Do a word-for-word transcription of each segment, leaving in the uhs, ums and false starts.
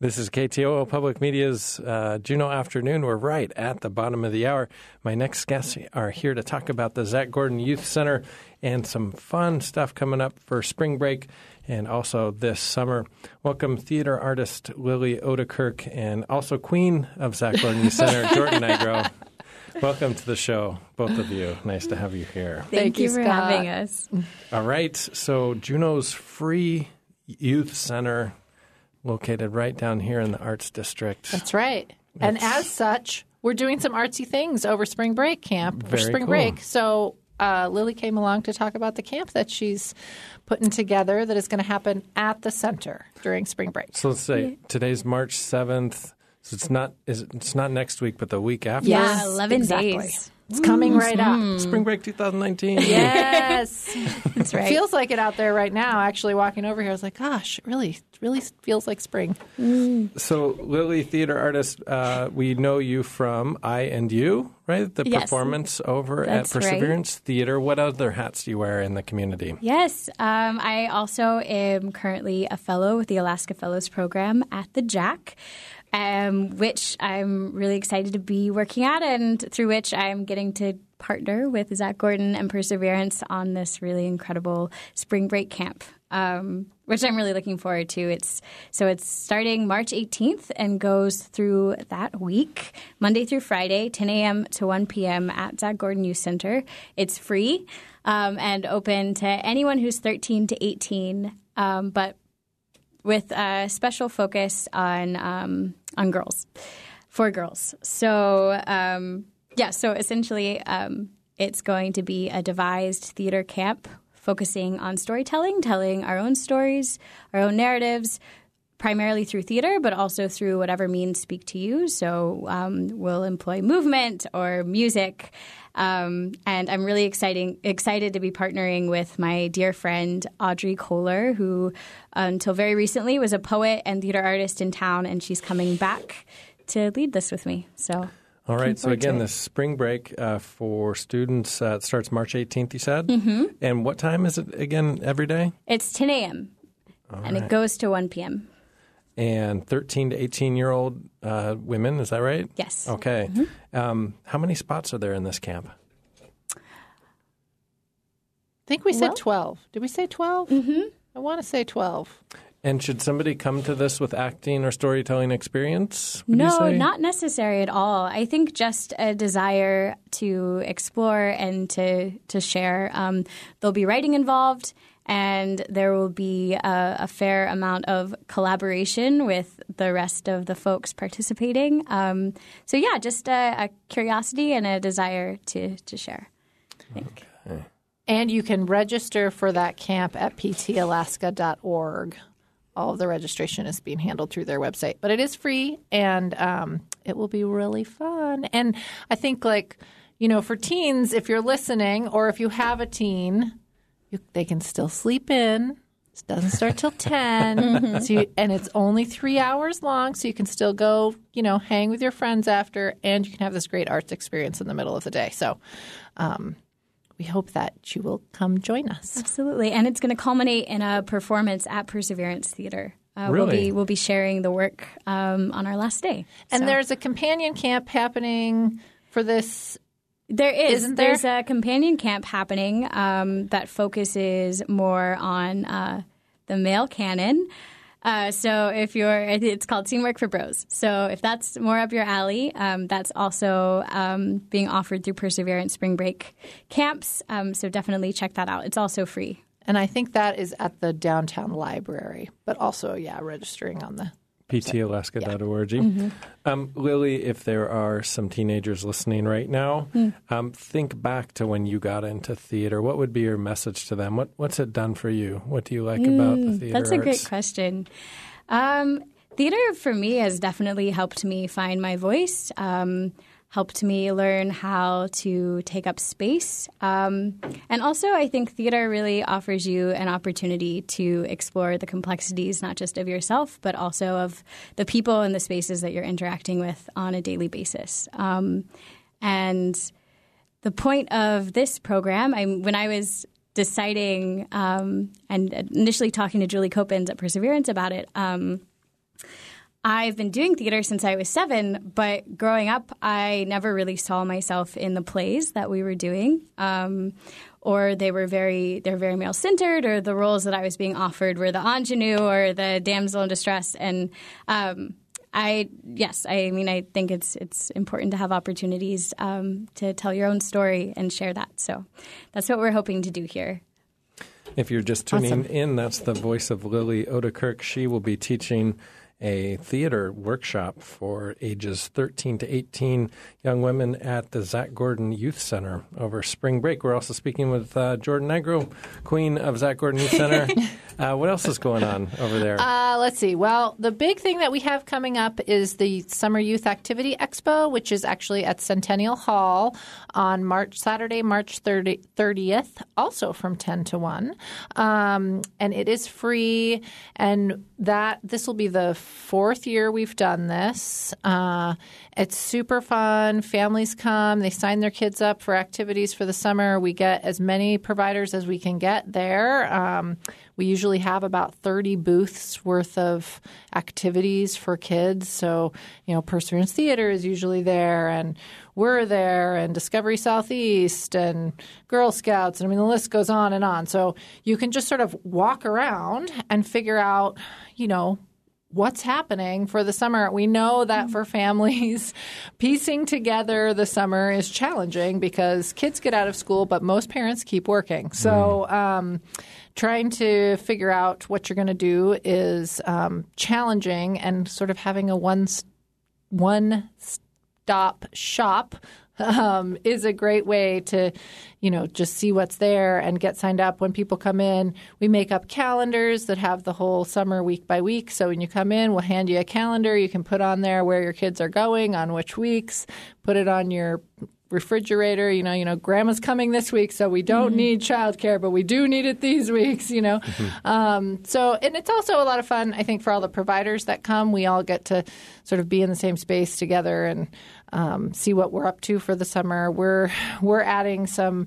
This is K T O O Public Media's uh, Juneau Afternoon. We're right at the bottom of the hour. My next guests are here to talk about the Zach Gordon Youth Center and some fun stuff coming up for spring break and also this summer. Welcome theater artist Lily Odekirk and also queen of Zach Gordon Youth Center, Jordan Nigro. Welcome to the show, both of you. Nice to have you here. Thank, Thank you for Scott. having us. All right. So Juneau's free youth center located right down here in the Arts District. That's right. And It's as such, we're doing some artsy things over spring break camp, Very or spring cool. break. So uh, Lily came along to talk about the camp that she's putting together that is going to happen at the center during spring break. So let's say today's March seventh. So it's not is it, it's not next week, but the week after. Yeah, eleven exactly. days. It's coming right up. Spring break twenty nineteen. Yes. That's right. Feels like it out there right now. Actually, walking over here, I was like, gosh, it really, really feels like spring. So Lily, theater artist, uh, we know you from I and You, right? The Yes. performance over That's at right. Perseverance Theater. What other hats do you wear in the community? Yes. Um, I also am currently a fellow with the Alaska Fellows Program at the Jack, um, which I'm really excited to be working at and through which I'm getting to partner with Zach Gordon and Perseverance on this really incredible spring break camp, um, which I'm really looking forward to. It's so it's starting March eighteenth and goes through that week, Monday through Friday, ten a.m. to one p.m. at Zach Gordon Youth Center. It's free um, and open to anyone who's thirteen to eighteen, um, but with a special focus on um, on girls, for girls. So um, yeah, so essentially um, it's going to be a devised theater camp focusing on storytelling, telling our own stories, our own narratives, primarily through theater, but also through whatever means speak to you. So um, we'll employ movement or music. Um, and I'm really exciting, excited to be partnering with my dear friend Audrey Kohler, who uh, until very recently was a poet and theater artist in town, and she's coming back to lead this with me. So, All right. So again, it. this spring break uh, for students uh, it starts March eighteenth, you said? Mm-hmm. And what time is it again every day? It's ten a.m. and right. it goes to one p.m. And thirteen to eighteen-year-old uh, women, is that right? Yes. Okay. Mm-hmm. Um, how many spots are there in this camp? I think we said Well- twelve. Did we say twelve? Mm-hmm. I want to say twelve. And should somebody come to this with acting or storytelling experience? Would you No, say? not necessary at all. I think just a desire to explore and to to share. Um, there'll be writing involved, and there will be a, a fair amount of collaboration with the rest of the folks participating. Um, so yeah, just a, a curiosity and a desire to to share, I think. Okay. And you can register for that camp at p t alaska dot org. All of the registration is being handled through their website. But it is free, and um, it will be really fun. And I think, like, you know, for teens, if you're listening or if you have a teen, you, they can still sleep in. It doesn't start till ten. So you, and it's only three hours long, so you can still go, you know, hang with your friends after, and you can have this great arts experience in the middle of the day. So um we hope that you will come join us. Absolutely, and it's going to culminate in a performance at Perseverance Theater. Uh, Really? We'll be we'll be sharing the work um, on our last day. And So- there's a companion camp happening for this. There is. Isn't there? There's a companion camp happening um, that focuses more on uh, the male canon. Uh, so if you're, it's called Teamwork for Bros. So if that's more up your alley, um, that's also um, being offered through Perseverance Spring Break camps. Um, so definitely check that out. It's also free. And I think that is at the downtown library, but also, yeah, registering on the p t alaska dot org. Mm-hmm. Um, Lily, if there are some teenagers listening right now, Mm. um, think back to when you got into theater. What would be your message to them? What What's it done for you? What do you like about the theater Mm, That's a great arts? question. Um, theater for me has definitely helped me find my voice, um, helped me learn how to take up space. Um, and also I think theater really offers you an opportunity to explore the complexities, not just of yourself, but also of the people and the spaces that you're interacting with on a daily basis. Um, and the point of this program, I, when I was deciding um, and initially talking to Julie Copens at Perseverance about it, um, I've been doing theater since I was seven, but growing up, I never really saw myself in the plays that we were doing. Um, or they were very, they're very male-centered, or the roles that I was being offered were the ingenue or the damsel in distress. And um, I, yes, I mean, I think it's it's important to have opportunities um, to tell your own story and share that. So that's what we're hoping to do here. If you're just tuning Awesome. in, that's the voice of Lily Odekirk. She will be teaching a theater workshop for ages thirteen to eighteen young women at the Zach Gordon Youth Center over spring break. We're also speaking with uh, Jordan Negro, queen of Zach Gordon Youth Center. uh, what else is going on over there? Uh, let's see. Well, the big thing that we have coming up is the Summer Youth Activity Expo, which is actually at Centennial Hall on March Saturday, March thirtieth, also from ten to one. Um, and it is free, and that this will be the fourth year we've done this. Uh, it's super fun. Families come. They sign their kids up for activities for the summer. We get as many providers as we can get there. Um, we usually have about thirty booths worth of activities for kids. So, you know, Perseverance Theater is usually there, and we're there, and Discovery Southeast, and Girl Scouts. And I mean, the list goes on and on. So you can just sort of walk around and figure out, you know, what's happening for the summer. We know that for families, piecing together the summer is challenging because kids get out of school, but most parents keep working. So um, trying to figure out what you're going to do is um, challenging, and sort of having a one one stop shop Um, is a great way to, you know, just see what's there and get signed up. When people come in, we make up calendars that have the whole summer week by week. So when you come in, we'll hand you a calendar. You can put on there where your kids are going, on which weeks, put it on your refrigerator. You know, you know, grandma's coming this week, so we don't mm-hmm. need childcare, but we do need it these weeks, you know. Mm-hmm. Um, so, and it's also a lot of fun, I think, for all the providers that come. We all get to sort of be in the same space together and um, see what we're up to for the summer. We're we're adding some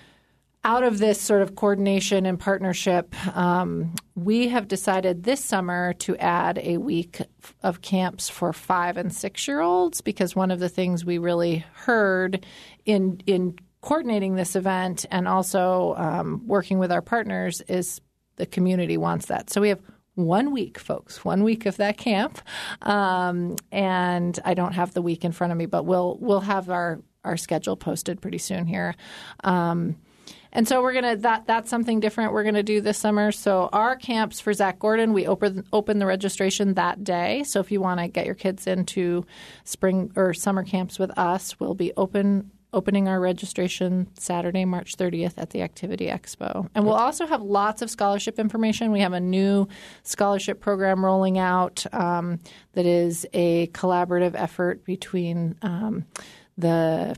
out of this sort of coordination and partnership. Um, we have decided this summer to add a week of camps for five and six-year-olds, because one of the things we really heard in in coordinating this event and also um, working with our partners is the community wants that. So we have one week, folks, one week of that camp. Um, and I don't have the week in front of me, but we'll we'll have our, our schedule posted pretty soon here. Um, And so we're gonna that that's something different we're gonna do this summer. So our camps for Zach Gordon, we open open the registration that day. So if you want to get your kids into spring or summer camps with us, we'll be open opening our registration Saturday, March thirtieth at the Activity Expo. And we'll also have lots of scholarship information. We have a new scholarship program rolling out um, that is a collaborative effort between um, the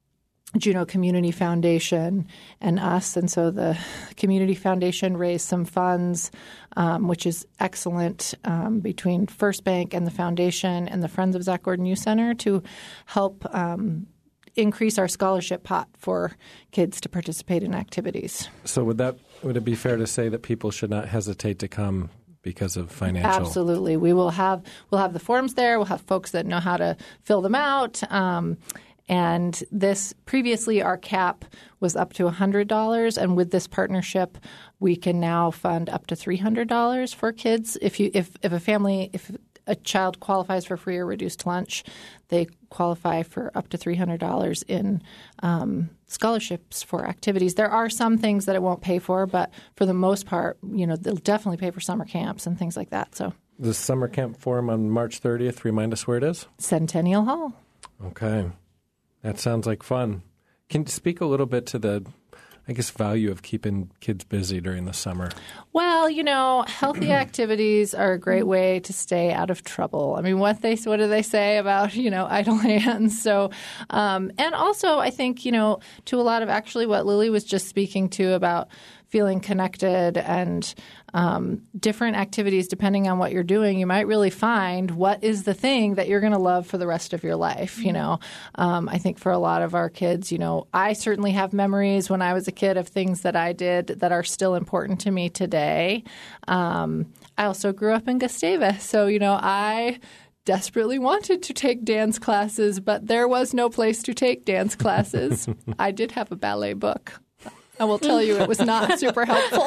Juneau Community Foundation and us. And so the Community Foundation raised some funds, um, which is excellent, um, between First Bank and the foundation and the Friends of Zach Gordon Youth Center to help um, increase our scholarship pot for kids to participate in activities. So would that would it be fair to say that people should not hesitate to come because of financial? Absolutely. We will have we'll have the forms there. We'll have folks that know how to fill them out. Um, And this previously our cap was up to one hundred dollars, and with this partnership, we can now fund up to three hundred dollars for kids. If you if, if a family if a child qualifies for free or reduced lunch, they qualify for up to three hundred dollars in um, scholarships for activities. There are some things that it won't pay for, but for the most part, you know, they'll definitely pay for summer camps and things like that. So the summer camp forum on March thirtieth. Remind us where it is. Centennial Hall. Okay. That sounds like fun. Can you speak a little bit to the, I guess, value of keeping kids busy during the summer? Well, you know, healthy activities are a great way to stay out of trouble. I mean, what they what do they say about, you know, idle hands? So, um, and also I think, you know, to a lot of actually what Lily was just speaking to about feeling connected and um, different activities depending on what you're doing, you might really find what is the thing that you're going to love for the rest of your life. Mm-hmm. You know, um, I think for a lot of our kids, you know, I certainly have memories when I was a kid of things that I did that are still important to me today. Um, I also grew up in Gustavus, so you know, I desperately wanted to take dance classes, but there was no place to take dance classes. I did have a ballet book. I will tell you it was not super helpful.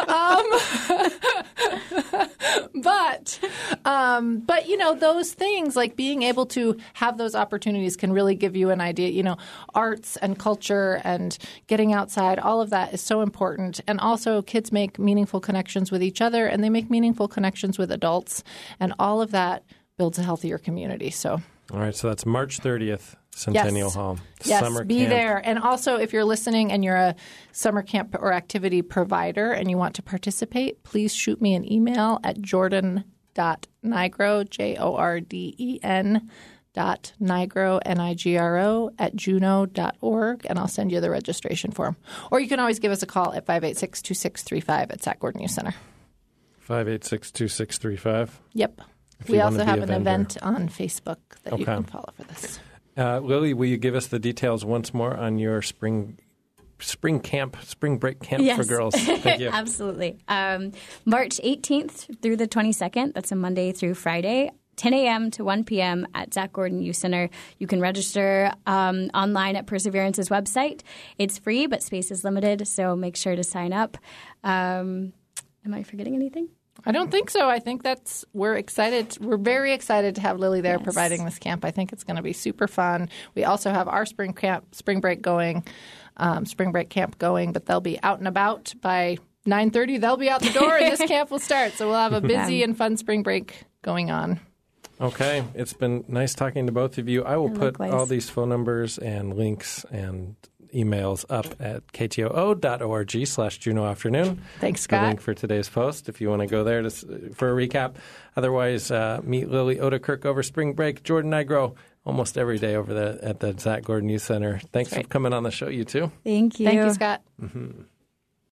Um, but, um, but, you know, those things like being able to have those opportunities can really give you an idea. You know, arts and culture and getting outside, all of that is so important. And also kids make meaningful connections with each other and they make meaningful connections with adults. And all of that builds a healthier community. So, all right. So that's March thirtieth, Centennial yes. Hall. Yes, Summer be camp. there. And also, if you're listening and you're a summer camp or activity provider and you want to participate, please shoot me an email at jordan dot nigro, J O R D E N dot nigro, N I G R O, at juno dot org, and I'll send you the registration form. Or you can always give us a call at five eight six, two six three five at Zach Gordon Youth Center. five eight six, two six three five. Yep. If we you also wanna be have a an vendor. event on Facebook that Okay. you can follow for this. Uh, Lily, will you give us the details once more on your spring spring camp, spring break camp yes. for girls? Thank you. Absolutely. Um, March eighteenth through the twenty-second. That's a Monday through Friday. ten a.m. to one p.m. at Zach Gordon Youth Center. You can register um, online at Perseverance's website. It's free, but space is limited, so make sure to sign up. Um, am I forgetting anything? I don't think so. I think that's we're excited. We're very excited to have Lily there yes. providing this camp. I think it's going to be super fun. We also have our spring camp, spring break going, um, spring break camp going, but they'll be out and about by nine thirty. They'll be out the door, and this camp will start. So we'll have a busy and fun spring break going on. Okay. It's been nice talking to both of you. I will put Likewise. all these phone numbers and links and emails up at k t o o dot org slash Juno Afternoon. Thanks, The Scott. link for today's post if you want to go there to, for a recap. Otherwise, uh, meet Lily Odekirk over spring break. Jordan Nigro almost every day over the, at the Zach Gordon Youth Center. Thanks That's right. for coming on the show, you two. Thank you. Thank you, Scott. Mm-hmm.